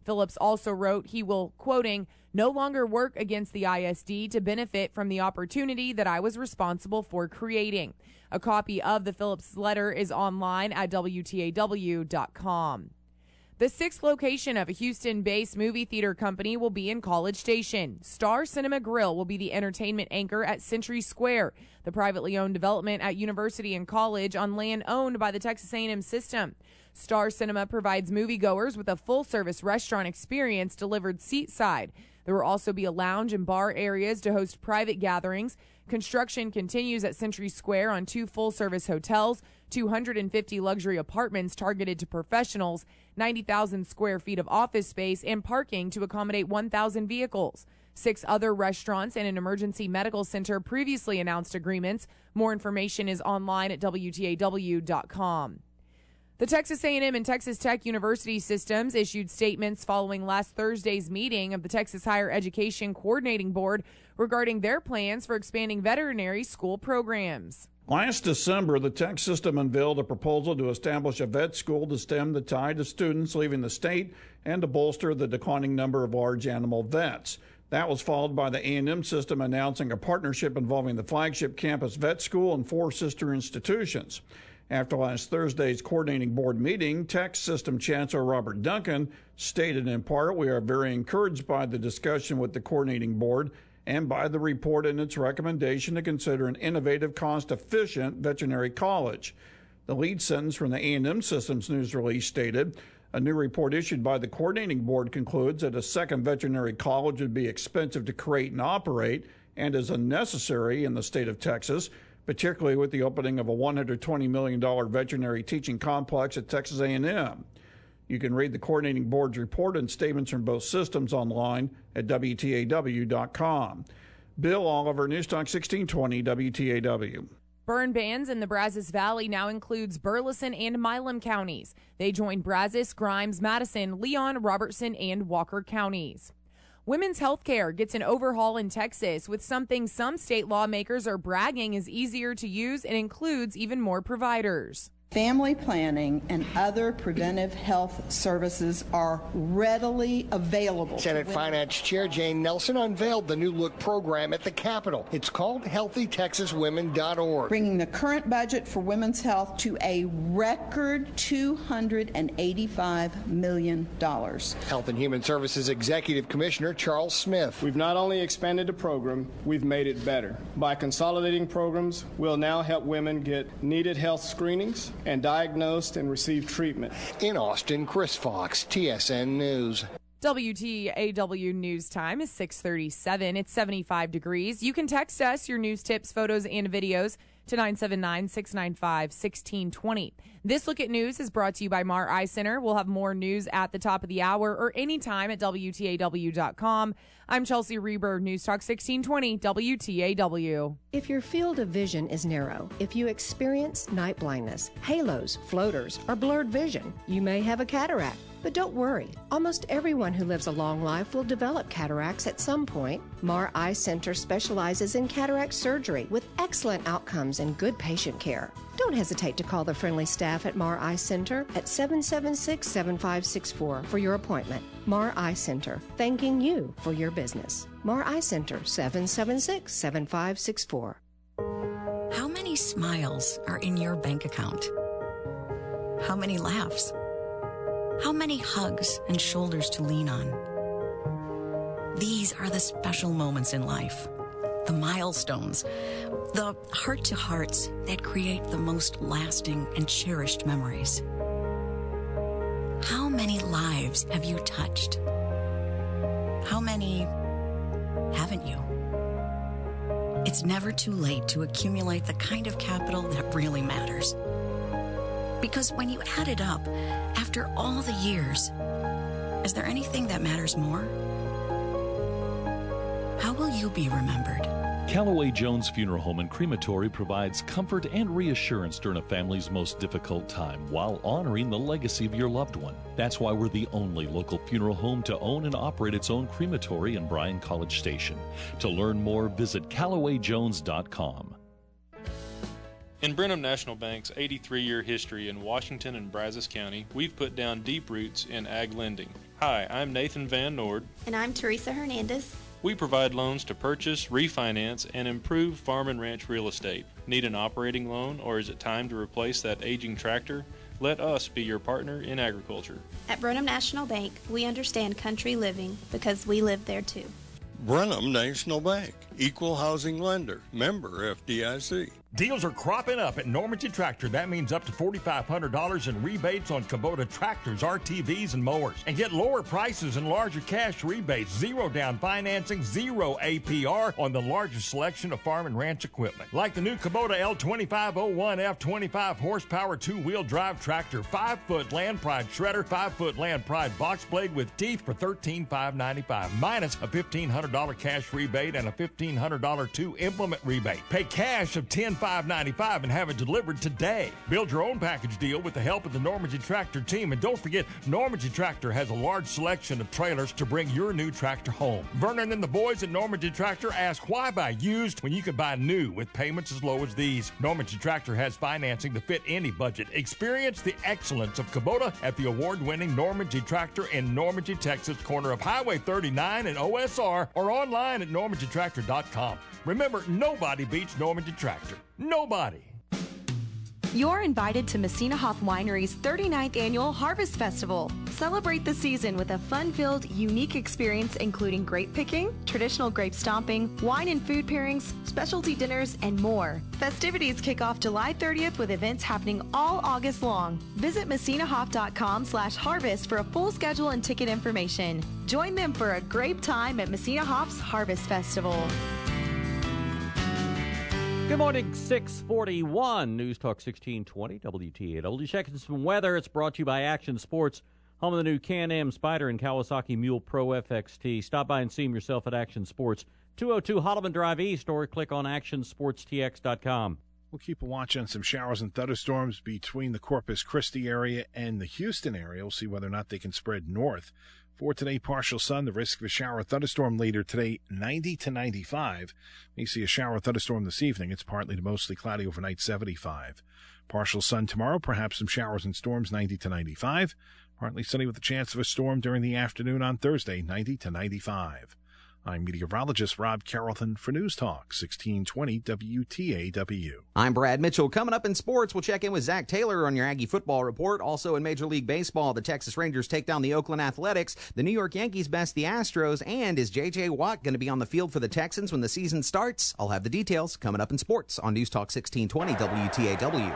Phillips also wrote he will, quoting, no longer work against the I S D to benefit from the opportunity that I was responsible for creating. A copy of the Phillips letter is online at W T A W dot com. The sixth location of a Houston-based movie theater company will be in College Station. Star Cinema Grill will be the entertainment anchor at Century Square, the privately owned development at University and College on land owned by the Texas A and M system. Star Cinema provides moviegoers with a full-service restaurant experience delivered seatside. There will also be a lounge and bar areas to host private gatherings. Construction continues at Century Square on two full-service hotels, two hundred fifty luxury apartments targeted to professionals, ninety thousand square feet of office space, and parking to accommodate one thousand vehicles. Six other restaurants and an emergency medical center previously announced agreements. More information is online at W T A W dot com. The Texas A and M and Texas Tech University systems issued statements following last Thursday's meeting of the Texas Higher Education Coordinating Board regarding their plans for expanding veterinary school programs. Last December, the Tech system unveiled a proposal to establish a vet school to stem the tide of students leaving the state and to bolster the declining number of large animal vets. That was followed by the A and M system announcing a partnership involving the flagship campus vet school and four sister institutions. After last Thursday's coordinating board meeting, Tech System Chancellor Robert Duncan stated in part, we are very encouraged by the discussion with the coordinating board and by the report and its recommendation to consider an innovative, cost-efficient veterinary college. The lead sentence from the A and M Systems news release stated, a new report issued by the coordinating board concludes that a second veterinary college would be expensive to create and operate and is unnecessary in the state of Texas, particularly with the opening of a one hundred twenty million dollars veterinary teaching complex at Texas A and M. You can read the coordinating board's report and statements from both systems online at W T A W dot com. Bill Oliver, News Talk sixteen twenty W T A W. Burn bans in the Brazos Valley now includes Burleson and Milam counties. They join Brazos, Grimes, Madison, Leon, Robertson, and Walker counties. Women's health care gets an overhaul in Texas with something some state lawmakers are bragging is easier to use and includes even more providers. Family planning and other preventive health services are readily available. Senate Finance Chair Jane Nelson unveiled the new look program at the Capitol. It's called healthy texas women dot org. Bringing the current budget for women's health to a record two hundred eighty-five million dollars. Health and Human Services Executive Commissioner Charles Smith. We've not only expanded the program, we've made it better. By consolidating programs, we'll now help women get needed health screenings and diagnosed and receive treatment. In Austin, Chris Fox, T S N News. W T A W News Time is six thirty-seven. It's seventy-five degrees. You can text us your news tips, photos, and videos to nine seven nine, six nine five, one six two zero. This Look at News is brought to you by Mar Eye Center. We'll have more news at the top of the hour or anytime at W T A W dot com. I'm Chelsea Reber, News Talk sixteen twenty W T A W. If your field of vision is narrow, if you experience night blindness, halos, floaters, or blurred vision, you may have a cataract. But don't worry, almost everyone who lives a long life will develop cataracts at some point. Mar Eye Center specializes in cataract surgery with excellent outcomes and good patient care. Don't hesitate to call the friendly staff at Mar Eye Center at seven seven six, seven five six four for your appointment. Mar Eye Center, thanking you for your business. Mar Eye Center, seven seven six, seven five six four. How many smiles are in your bank account? How many laughs? How many hugs and shoulders to lean on? These are the special moments in life, the milestones, the heart-to-hearts that create the most lasting and cherished memories. How many lives have you touched? How many haven't you? It's never too late to accumulate the kind of capital that really matters. Because when you add it up, after all the years, is there anything that matters more? How will you be remembered? Callaway Jones Funeral Home and Crematory provides comfort and reassurance during a family's most difficult time while honoring the legacy of your loved one. That's why we're the only local funeral home to own and operate its own crematory in Bryan College Station. To learn more, visit Callaway Jones dot com. In Brenham National Bank's eighty-three year history in Washington and Brazos County, we've put down deep roots in ag lending. Hi, I'm Nathan Van Nord. And I'm Teresa Hernandez. We provide loans to purchase, refinance, and improve farm and ranch real estate. Need an operating loan, or is it time to replace that aging tractor? Let us be your partner in agriculture. At Brenham National Bank, we understand country living because we live there too. Brenham National Bank, equal housing lender, member F D I C. Deals are cropping up at Normandy Tractor. That means up to four thousand five hundred dollars in rebates on Kubota tractors, R T Vs, and mowers. And get lower prices and larger cash rebates, zero down financing, zero A P R on the largest selection of farm and ranch equipment. Like the new Kubota L twenty-five oh one F twenty-five horsepower two-wheel drive tractor, five foot Land Pride shredder, five foot Land Pride box blade with teeth for thirteen thousand five hundred ninety-five dollars, minus a fifteen hundred dollars cash rebate and a fifteen hundred dollars two-implement rebate. Pay cash of ten thousand five hundred ninety-five dollars and have it delivered today. Build your own package deal with the help of the Normandy Tractor team. And don't forget, Normandy Tractor has a large selection of trailers to bring your new tractor home. Vernon and the boys at Normandy Tractor ask, why buy used when you can buy new with payments as low as these? Normandy Tractor has financing to fit any budget. Experience the excellence of Kubota at the award-winning Normandy Tractor in Normandy, Texas, corner of Highway thirty-nine and O S R, or online at normandy tractor dot com. Remember, nobody beats Normandy Tractor. Nobody. You're invited to Messina Hoff Winery's thirty-ninth Annual Harvest Festival. Celebrate the season with a fun-filled, unique experience including grape picking, traditional grape stomping, wine and food pairings, specialty dinners, and more. Festivities kick off July thirtieth with events happening all August long. Visit messina hoff dot com slash harvest for a full schedule and ticket information. Join them for a great time at Messina Hoff's Harvest Festival. Good morning, six forty-one, News Talk sixteen twenty, W T A W. Checking some weather. It's brought to you by Action Sports, home of the new Can-Am Spyder and Kawasaki Mule Pro F X T. Stop by and see them yourself at Action Sports, two oh two Holloman Drive East, or click on action sports t x dot com. We'll keep a watch on some showers and thunderstorms between the Corpus Christi area and the Houston area. We'll see whether or not they can spread north. For today, partial sun, the risk of a shower or thunderstorm later today, ninety to ninety-five. May see a shower or thunderstorm this evening. It's partly to mostly cloudy overnight, seventy-five. Partial sun tomorrow, perhaps some showers and storms, ninety to ninety-five. Partly sunny with a chance of a storm during the afternoon on Thursday, ninety to ninety-five. I'm meteorologist Rob Carrollton for News Talk sixteen twenty W T A W. I'm Brad Mitchell. Coming up in sports, we'll check in with Zach Taylor on your Aggie football report. Also in Major League Baseball, the Texas Rangers take down the Oakland Athletics. The New York Yankees best the Astros. And is J J. Watt going to be on the field for the Texans when the season starts? I'll have the details coming up in sports on News Talk sixteen twenty W T A W.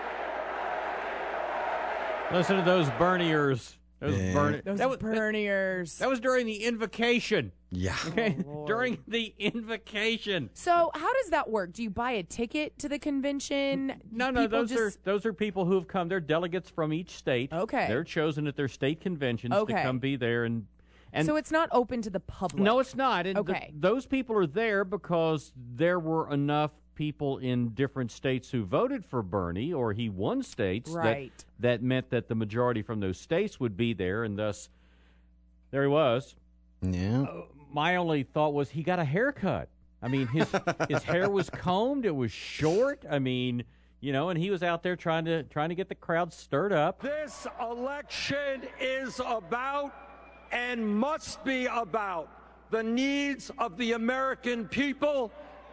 Listen to those Berniers. Those, Yeah. burn- Those that was, Berniers. That was during the invocation. Yeah. Okay? Oh, during the invocation. So how does that work? Do you buy a ticket to the convention? No, no, People those just... are those are people who have come. They're delegates from each state. Okay. They're chosen at their state conventions Okay. to come be there and and So it's not open to the public. no, it's not. And Okay. th- those people are there because there were enough people in different states who voted for Bernie, or he won states. Right. That, that meant that the majority from those states would be there, and thus there he was. Yeah. Uh, my only thought was he got a haircut. I mean, his his hair was combed. It was short. I mean, you know, and he was out there trying to trying to get the crowd stirred up. This election is about and must be about the needs of the American people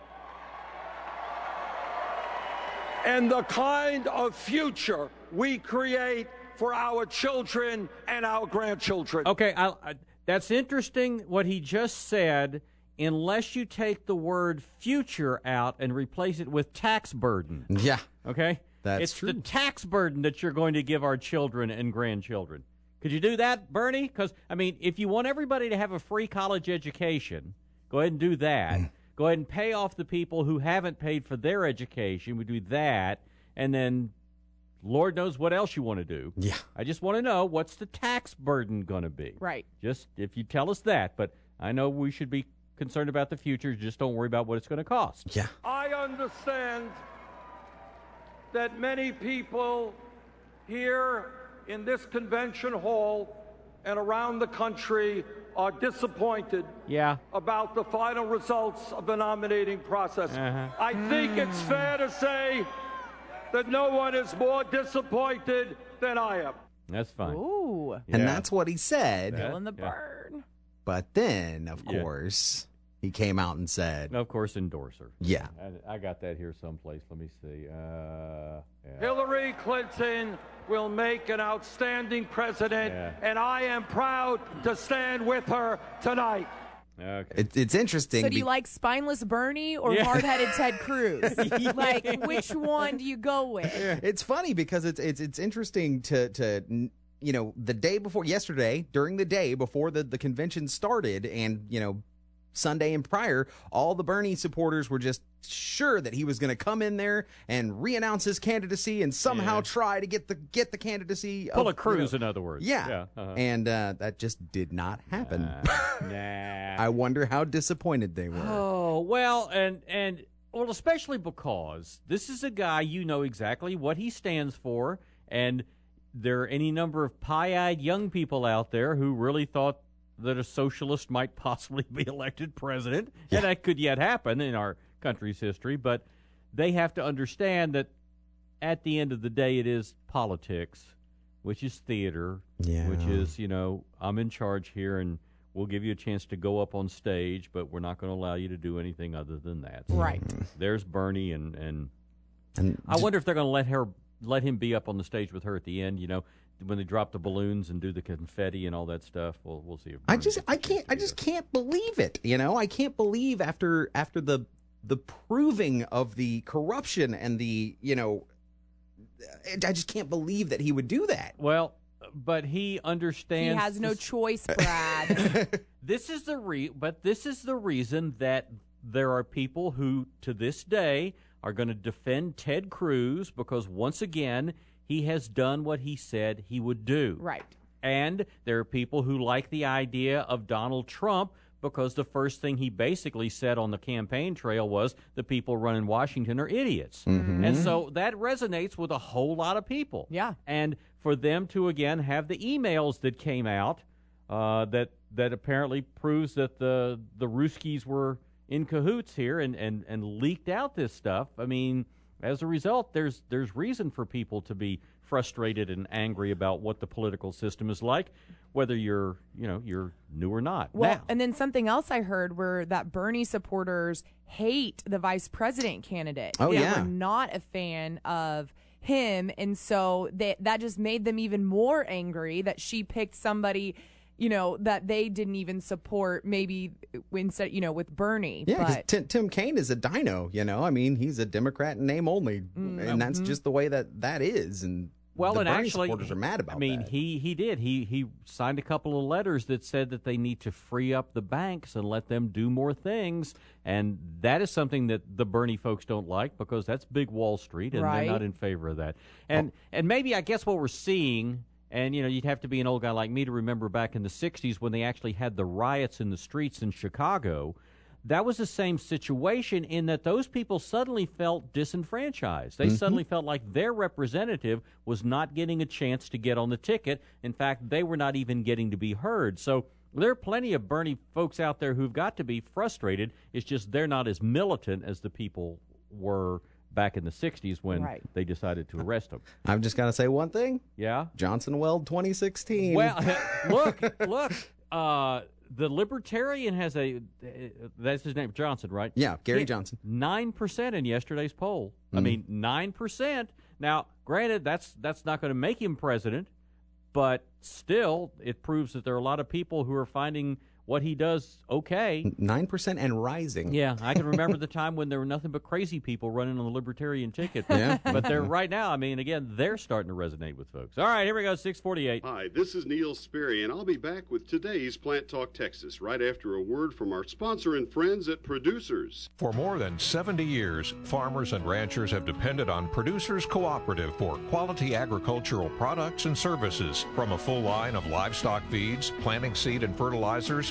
and the kind of future we create for our children and our grandchildren. Okay, I, I, that's interesting what he just said, unless you take the word future out and replace it with tax burden. Yeah. Okay? That's it's true. the tax burden that you're going to give our children and grandchildren. Could you do that, Bernie? Because, I mean, if you want everybody to have a free college education, go ahead and do that. Mm. Go ahead and pay off the people who haven't paid for their education. We do that, and then Lord knows what else you want to do. Yeah. I just want to know, what's the tax burden going to be? Right. Just if you tell us that. But I know we should be concerned about the future. Just don't worry about what it's going to cost. Yeah. I understand that many people here in this convention hall and around the country are disappointed Yeah. about the final results of the nominating process. Uh-huh. I think it's fair to say that no one is more disappointed than I am. That's fine. Ooh. No. And Yeah. that's what he said. Feeling the Yeah. burn. But then, of Yeah. course, he came out and said, Of course, endorser. Yeah. I, I got that here someplace. Let me see. Uh, yeah. Hillary Clinton will make an outstanding president, Yeah. and I am proud to stand with her tonight. Okay. it, it's interesting. So do be- you like spineless Bernie or Yeah. hard-headed Ted Cruz? Like, which one do you go with? It's funny because it's it's it's interesting to to you know, the day before yesterday, during the day before the the convention started, and you know, Sunday and prior, all the Bernie supporters were just sure that he was going to come in there and re-announce his candidacy and somehow Yeah. try to get the get the candidacy Pull of, a Cruz, you know, in other words. Yeah, Yeah, uh-huh. and uh, that just did not happen. Nah. I wonder how disappointed they were. Oh, well, and and well, especially because this is a guy, you know exactly what he stands for, and there are any number of pie-eyed young people out there who really thought that a socialist might possibly be elected president, Yeah. and that could yet happen in our country's history, but they have to understand that at the end of the day, it is politics, which is theater, Yeah. which is, you know, I'm in charge here, and we'll give you a chance to go up on stage, but we're not going to allow you to do anything other than that. So Right. There's Bernie, and, and And I wonder if they're going to let her let him be up on the stage with her at the end, you know, when they drop the balloons and do the confetti and all that stuff. We'll we'll see. If I Bernie just gets I a chance can't to I be just there. can't believe it. You know, I can't believe after after the the proving of the corruption and the, you know, I just can't believe that he would do that. Well, but he He understands. has no this- choice, Brad. This is the re but this is the reason that there are people who to this day are going to defend Ted Cruz, because once again he has done what he said he would do. Right. And there are people who like the idea of Donald Trump, because the first thing he basically said on the campaign trail was the people running Washington are idiots. Mhm. And so that resonates with a whole lot of people. Yeah. And for them to, again, have the emails that came out uh, that that apparently proves that the, the Ruskies were in cahoots here and, and, and leaked out this stuff, I mean, as a result, there's there's reason for people to be frustrated and angry about what the political system is like, whether you're, you know, you're new or not. Well, Now, and then something else I heard were that Bernie supporters hate the vice president candidate. Oh, They yeah. were not a fan of him, and so they, that just made them even more angry that she picked somebody, you know, that they didn't even support, maybe instead, you know, with Bernie. Yeah, because but Tim, Tim Kaine is a dino, you know. I mean, he's a Democrat in name only, and that's just the way that that is. And well, the and Bernie actually, supporters are mad about I mean, that. he he did. He he signed a couple of letters that said that they need to free up the banks and let them do more things, and that is something that the Bernie folks don't like, because that's big Wall Street, and Right. they're not in favor of that. And and maybe I guess what we're seeing. And, you know, you'd have to be an old guy like me to remember back in the sixties when they actually had the riots in the streets in Chicago. That was the same situation, in that those people suddenly felt disenfranchised. They Mhm. suddenly felt like their representative was not getting a chance to get on the ticket. In fact, they were not even getting to be heard. So there are plenty of Bernie folks out there who've got to be frustrated. It's just they're not as militant as the people were back in the sixties when Right. they decided to arrest him. I've just got to say one thing. Yeah? Johnson Weld twenty sixteen. Well, look, look. Uh, the Libertarian has a, uh, that's his name, Johnson, right? Yeah, Gary He- Johnson. nine percent in yesterday's poll. I Mhm. mean, nine percent. Now, granted, that's that's not going to make him president, but still, it proves that there are a lot of people who are finding what he does okay. nine percent and rising. Yeah, I can remember the time when there were nothing but crazy people running on the Libertarian ticket. Yeah. But they're right now, I mean, again, they're starting to resonate with folks. All right, here we go, six forty-eight. Hi, this is Neil Sperry, and I'll be back with today's Plant Talk Texas right after a word from our sponsor and friends at Producers. For more than seventy years, farmers and ranchers have depended on Producers Cooperative for quality agricultural products and services. From a full line of livestock feeds, planting seed and fertilizers,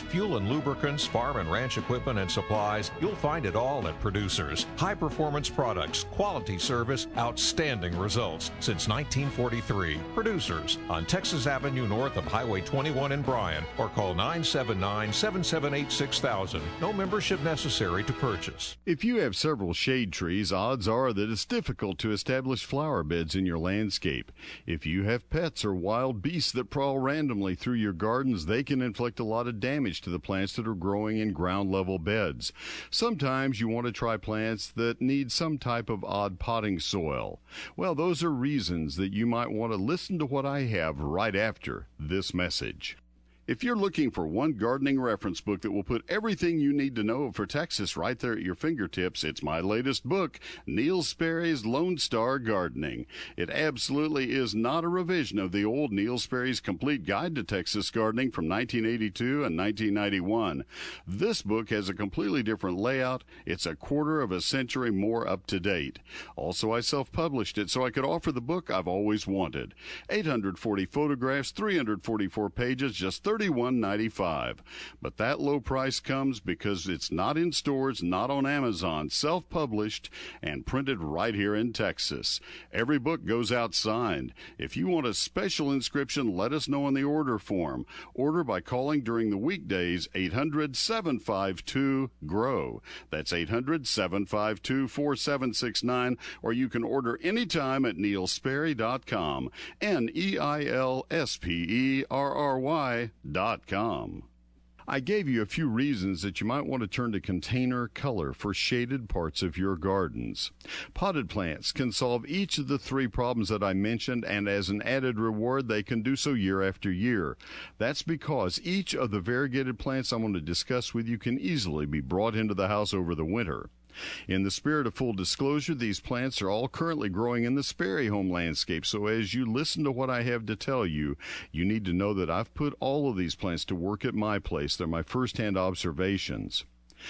fuel and lubricants, farm and ranch equipment and supplies, you'll find it all at Producers. High-performance products, quality service, outstanding results. Since nineteen forty-three, Producers on Texas Avenue north of Highway twenty-one in Bryan, or call nine seven nine, seven seven eight, six thousand. No membership necessary to purchase. If you have several shade trees, odds are that it's difficult to establish flower beds in your landscape. If you have pets or wild beasts that prowl randomly through your gardens, they can inflict a lot of damage to the plants that are growing in ground-level beds. Sometimes you want to try plants that need some type of odd potting soil. Well, those are reasons that you might want to listen to what I have right after this message. If you're looking for one gardening reference book that will put everything you need to know for Texas right there at your fingertips, it's my latest book, Neil Sperry's Lone Star Gardening. It absolutely is not a revision of the old Neil Sperry's Complete Guide to Texas Gardening from nineteen eighty-two and nineteen ninety-one. This book has a completely different layout. It's a quarter of a century more up to date. Also, I self-published it so I could offer the book I've always wanted. eight hundred forty photographs, three hundred forty-four pages, just thirty-one ninety-five. But that low price comes because it's not in stores, not on Amazon, self-published and printed right here in Texas. Every book goes out signed. If you want a special inscription, let us know in the order form. Order by calling during the weekdays, eight hundred, seven five two, G R O W. That's eight hundred, seven five two, four seven six nine, or you can order anytime at neil sperry dot com. N E I L S P E R R Y dot com. I gave you a few reasons that you might want to turn to Container Color for shaded parts of your gardens. Potted plants can solve each of the three problems that I mentioned, and as an added reward, they can do so year after year. That's because each of the variegated plants I'm going to discuss with you can easily be brought into the house over the winter. In the spirit of full disclosure, these plants are all currently growing in the Sperry home landscape, so as you listen to what I have to tell you, you need to know that I've put all of these plants to work at my place. They're my first-hand observations.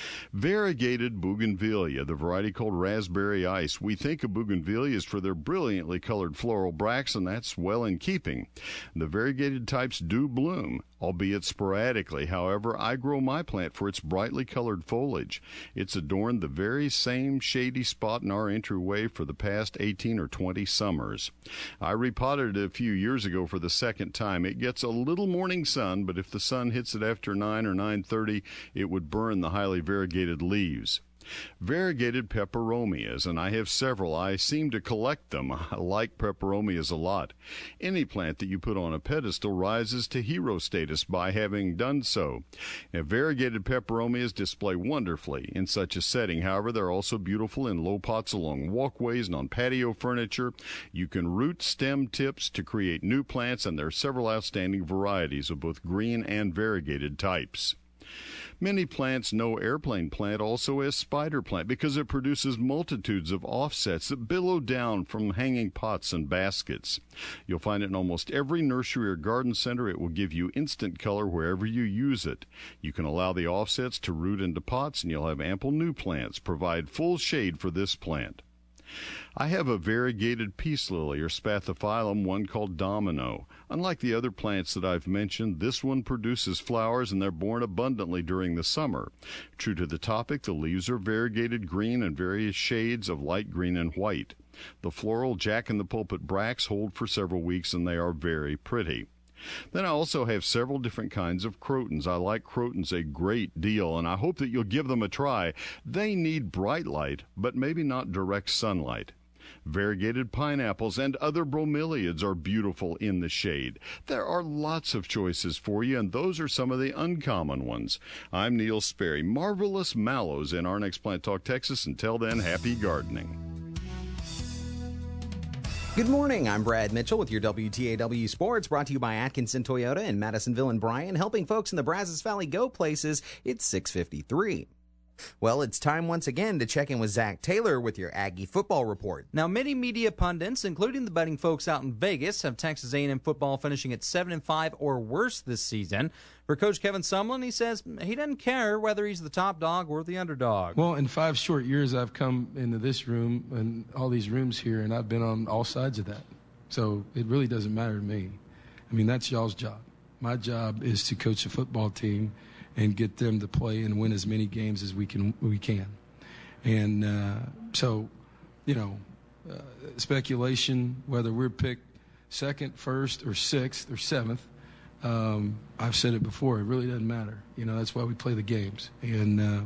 Variegated bougainvillea, the variety called raspberry ice. We think of bougainvilleas for their brilliantly colored floral bracts, and that's well in keeping. The variegated types do bloom, albeit sporadically. However, I grow my plant for its brightly colored foliage. It's adorned the very same shady spot in our entryway for the past eighteen or twenty summers. I repotted it a few years ago for the second time. It gets a little morning sun, but if the sun hits it after nine or nine thirty, it would burn the highly variegated leaves. Variegated peperomias, and I have several. I seem to collect them. I like peperomias a lot. Any plant that you put on a pedestal rises to hero status by having done so. Now, variegated peperomias display wonderfully in such a setting. However, they're also beautiful in low pots along walkways and on patio furniture. You can root stem tips to create new plants, and there are several outstanding varieties of both green and variegated types. Many plants know airplane plant also as spider plant because it produces multitudes of offsets that billow down from hanging pots and baskets. You'll find it in almost every nursery or garden center. It will give you instant color wherever you use it. You can allow the offsets to root into pots, and you'll have ample new plants. Provide full shade for this plant. I have a variegated peace lily or spathiphyllum, one called Domino. Unlike the other plants that I've mentioned, this one produces flowers and they're born abundantly during the summer. True to the topic, the leaves are variegated green and various shades of light green and white. The floral jack-in-the-pulpit bracts hold for several weeks and they are very pretty. Then I also have several different kinds of crotons. I like crotons a great deal, and I hope that you'll give them a try. They need bright light, but maybe not direct sunlight. Variegated pineapples and other bromeliads are beautiful in the shade. There are lots of choices for you, and those are some of the uncommon ones. I'm Neil Sperry. Marvelous mallows in our next Plant Talk Texas. Until then, happy gardening. Good morning, I'm Brad Mitchell with your W T A W Sports, brought to you by Atkinson Toyota in Madisonville and Bryan, helping folks in the Brazos Valley go places. It's six fifty-three. Well, it's time once again to check in with Zach Taylor with your Aggie football report. Now, many media pundits, including the betting folks out in Vegas, have Texas A and M football finishing at seven and five or worse this season. For Coach Kevin Sumlin, he says he doesn't care whether he's the top dog or the underdog. Well, in five short years, I've come into this room and all these rooms here, and I've been on all sides of that. So it really doesn't matter to me. I mean, that's y'all's job. My job is to coach a football team and get them to play and win as many games as we can. We can. And uh, so, you know, uh, speculation, whether we're picked second, first, or sixth, or seventh, um, I've said it before, it really doesn't matter. You know, that's why we play the games. And, uh,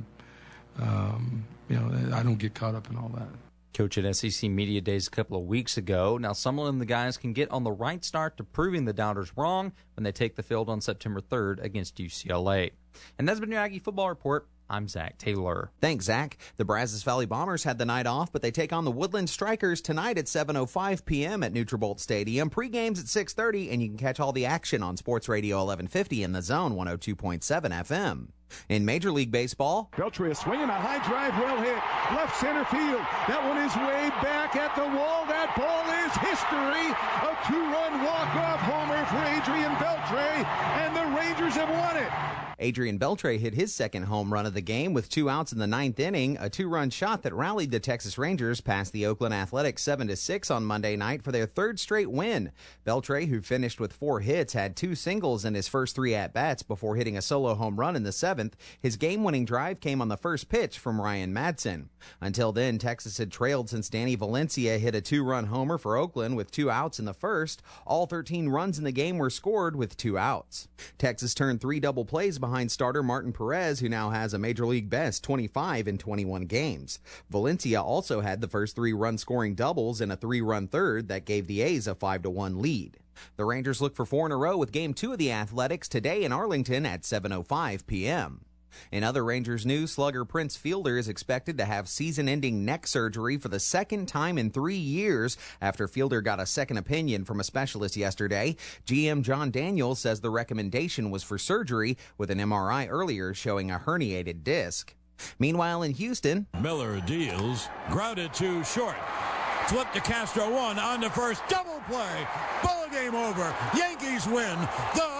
um, you know, I don't get caught up in all that. Coach at S E C Media Days a couple of weeks ago. Now, Sumlin and the guys can get on the right start to proving the doubters wrong when they take the field on September third against U C L A. And that's been your Aggie Football Report. I'm Zach Taylor. Thanks, Zach. The Brazos Valley Bombers had the night off, but they take on the Woodland Strikers tonight at seven oh five p.m. at Nutrabolt Stadium. Pre-game's at six thirty, and you can catch all the action on Sports Radio eleven fifty in the Zone one oh two point seven F M. In Major League Baseball, Beltre is swinging a high drive, well hit, left center field. That one is way back at the wall. That ball is history. A two-run walk-off homer for Adrian Beltre, and the Rangers have won it. Adrian Beltre hit his second home run of the game with two outs in the ninth inning, a two-run shot that rallied the Texas Rangers past the Oakland Athletics seven to six on Monday night for their third straight win. Beltre, who finished with four hits, had two singles in his first three at-bats before hitting a solo home run in the seventh. His game-winning drive came on the first pitch from Ryan Madsen. Until then, Texas had trailed since Danny Valencia hit a two-run homer for Oakland with two outs in the first. All thirteen runs in the game were scored with two outs. Texas turned three double plays behind starter Martin Perez, who now has a Major League best twenty-five in twenty-one games. Valencia also had the first three run-scoring doubles in a three-run third that gave the A's a five to one lead. The Rangers look for four in a row with Game two of the Athletics today in Arlington at seven oh five p.m. In other Rangers news, slugger Prince Fielder is expected to have season-ending neck surgery for the second time in three years after Fielder got a second opinion from a specialist yesterday. G M John Daniels says the recommendation was for surgery, with an M R I earlier showing a herniated disc. Meanwhile, in Houston, Miller deals, grounded to short. Flip to Castro, one on the first, double play, ball game over. Yankees win. The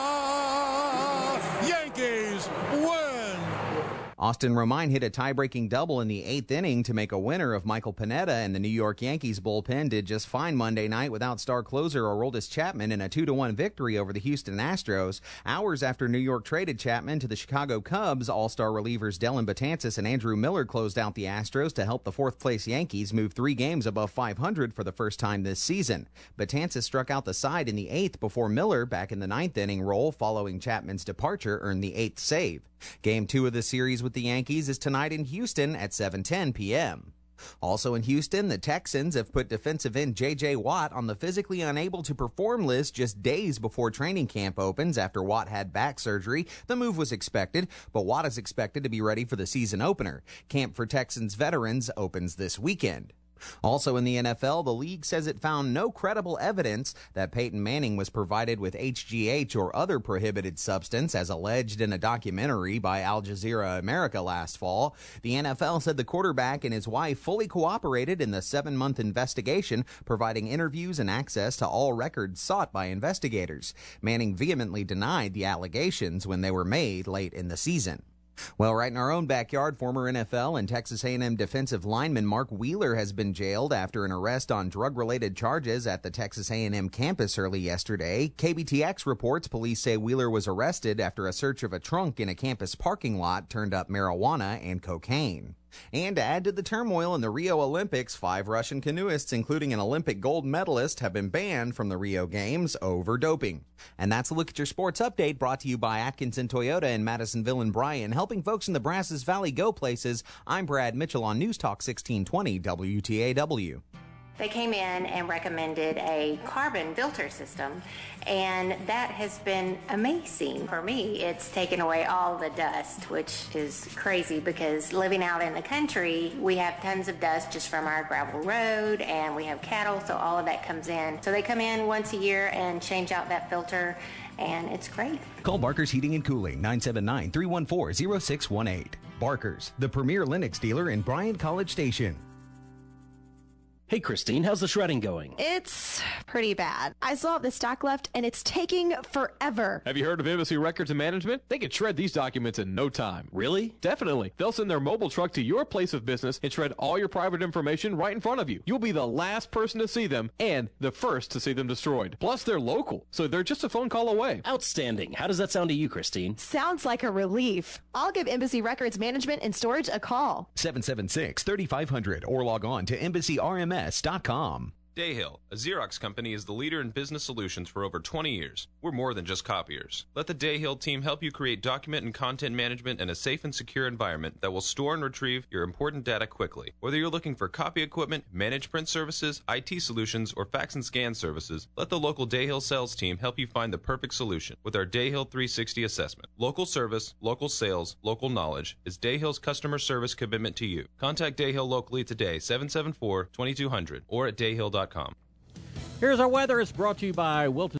Yankees win. Austin Romine hit a tie-breaking double in the eighth inning to make a winner of Michael Pineda, and the New York Yankees bullpen did just fine Monday night without star closer Aroldis Chapman in a two to one victory over the Houston Astros. Hours after New York traded Chapman to the Chicago Cubs, all-star relievers Dellin Betances and Andrew Miller closed out the Astros to help the fourth-place Yankees move three games above five hundred for the first time this season. Betances struck out the side in the eighth before Miller, back in the ninth inning role following Chapman's departure, earned the eighth save. Game two of the series with the Yankees is tonight in Houston at seven ten p.m. Also in Houston, the Texans have put defensive end J J. Watt on the physically unable to perform list just days before training camp opens after Watt had back surgery. The move was expected, but Watt is expected to be ready for the season opener. Camp for Texans veterans opens this weekend. Also in the N F L, the league says it found no credible evidence that Peyton Manning was provided with H G H or other prohibited substance as alleged in a documentary by Al Jazeera America last fall. The N F L said the quarterback and his wife fully cooperated in the seven-month investigation, providing interviews and access to all records sought by investigators. Manning vehemently denied the allegations when they were made late in the season. Well, right in our own backyard, former N F L and Texas A and M defensive lineman Mark Wheeler has been jailed after an arrest on drug-related charges at the Texas A and M campus early yesterday. K B T X reports police say Wheeler was arrested after a search of a trunk in a campus parking lot turned up marijuana and cocaine. And to add to the turmoil in the Rio Olympics, five Russian canoeists, including an Olympic gold medalist, have been banned from the Rio Games over doping. And that's a look at your sports update brought to you by Atkinson Toyota in Madisonville and Bryan, helping folks in the Brazos Valley go places. I'm Brad Mitchell on News Talk sixteen twenty W T A W. They came in and recommended a carbon filter system, and that has been amazing for me. It's taken away all the dust, which is crazy because living out in the country, we have tons of dust just from our gravel road, and we have cattle, so all of that comes in. So they come in once a year and change out that filter, and it's great. Call Barker's Heating and Cooling, nine seven nine, three one four, zero six one eight. Barker's, the premier Linux dealer in Bryant College Station. Hey, Christine, how's the shredding going? It's pretty bad. I still have the stock left, and it's taking forever. Have you heard of Embassy Records and Management? They can shred these documents in no time. Really? Definitely. They'll send their mobile truck to your place of business and shred all your private information right in front of you. You'll be the last person to see them and the first to see them destroyed. Plus, they're local, so they're just a phone call away. Outstanding. How does that sound to you, Christine? Sounds like a relief. I'll give Embassy Records Management and Storage a call. seven seven six, three five zero zero or log on to embassy r m s dot com. Dayhill, a Xerox company, is the leader in business solutions for over twenty years. We're more than just copiers. Let the Dayhill team help you create document and content management in a safe and secure environment that will store and retrieve your important data quickly. Whether you're looking for copy equipment, managed print services, I T solutions, or fax and scan services, let the local Dayhill sales team help you find the perfect solution with our Dayhill three sixty assessment. Local service, local sales, local knowledge is Dayhill's customer service commitment to you. Contact Dayhill locally today, seven seven four, two two zero zero, or at dayhill dot com. Here's our weather. It's brought to you by Wilton